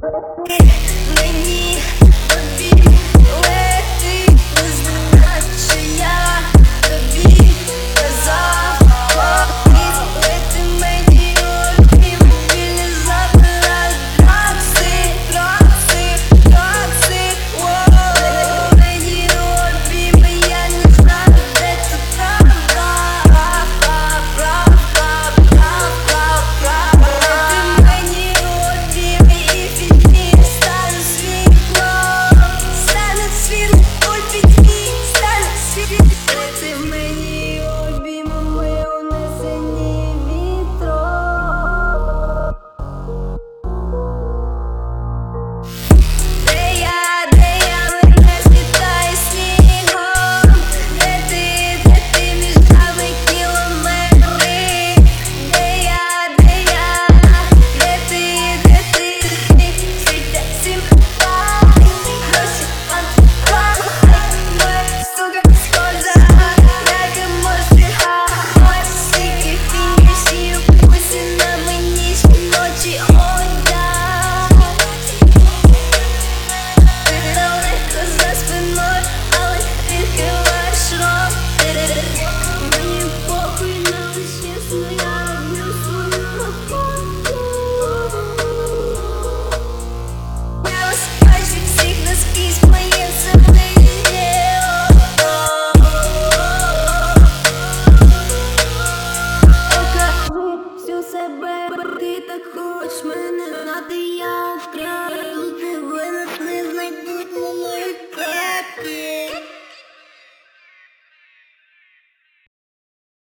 Мені тобі лети, не знаю, чи я тобі казав. Лети мені обі, мобілі забирають дракси, дракси, дракси. Мені обі, я не знаю, де тут правда, правда, правда, правда. Лети мені обі, і фільмі стане світло, стане світло, ой, підмі, стане світло. Лети мені